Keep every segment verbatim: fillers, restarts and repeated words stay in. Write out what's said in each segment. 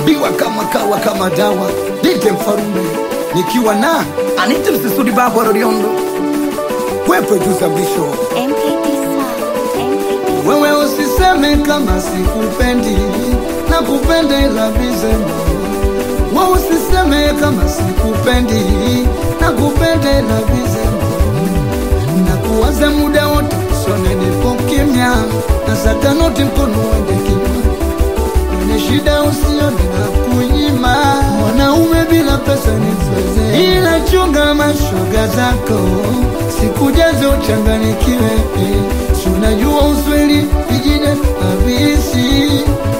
biwa kama kawa kama dawa. Dite Mfarume nikiwa na Anita Msisudi Babu Aroriondo. Wepe juza mbisho M K T Sound, M K T. Wewe usiseme kama sikupendi, na kupende ila bizemo. Wewe usiseme kama sikupendi, na kupende ila bizemo. Na kuwaza muda wote sone nipo kimya, na saka noti mkono wende kimya. Mwenye shida usione na kunyima, mwanaume bila pesa ni mfeze. Ila chunga mashoga zako, sikujazo uchanganikiwe. Si unajua usweli vijine habisi.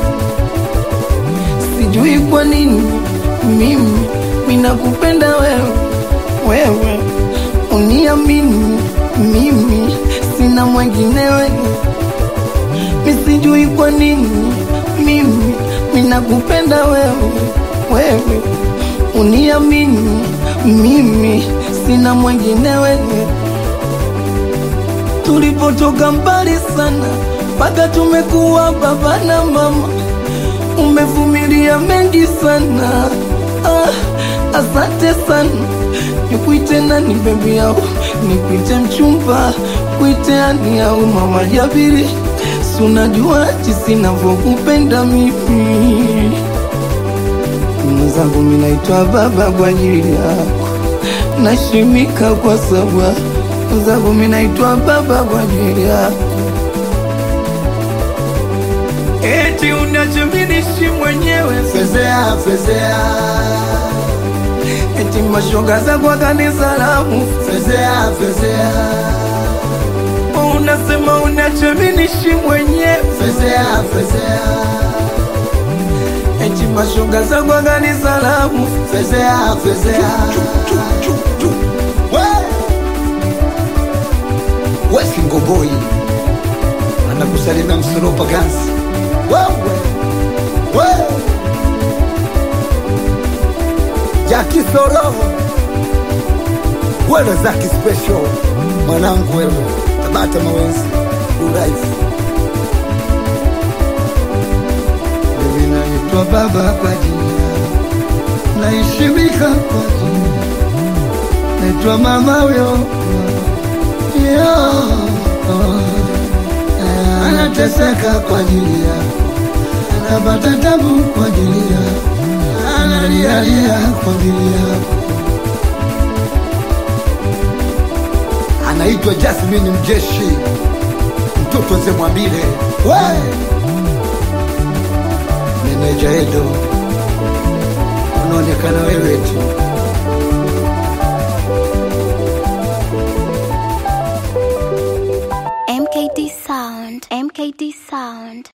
Sijui kwa nini mimi minakupenda wewe, wewe uniamini mimi sina mwingine wewe. Misijui kwa nini mimi minakupenda wewe, wewe uniamini mimi sina mwingine wewe. Tulipotoka mbali sana, mpaka tumekuwa baba na mama. Umevumilia mengi sana, ah, asante sana. Nikuite nani baby yao, nikuite mchumba, kuite ani au mama Jabiri. Sunajua jinsi ninavyokupenda mimi. Mwenzangu mimi naitwa baba kwa ajili yako, nashimika kwa sababu mwenzangu mimi naitwa baba kwa ajili yako. Eti unachominishi mwenyewe Fezea, fezea. eti mashoga za kwa kanisa lamu. Fezea, fezea. Unasema unachominishi mwenyewe Fezea, fezea. eti mashoga za kwa kanisa lamu. Fezea, fezea. Wesi Ngoboi anakusalimia Msoropa Gansi. Wewe wewe Jackie Soro, wewe Zaki special mwanangu, wewe Tabata Mawenzi Uraifu. Mimi naitwa baba kwa jina, naishimika kwa jina, naitwa mama huyo. Yo, oh, anateseka kwa ajili yako, anapata tabu kwa ajili yako, analialia kwa ajili yako. Anaitwa Jasmine Mjeshi, mtoto Zemwambile. We meneja Edo, unaonekana wewe tu. M K T Sound, M K T Sound.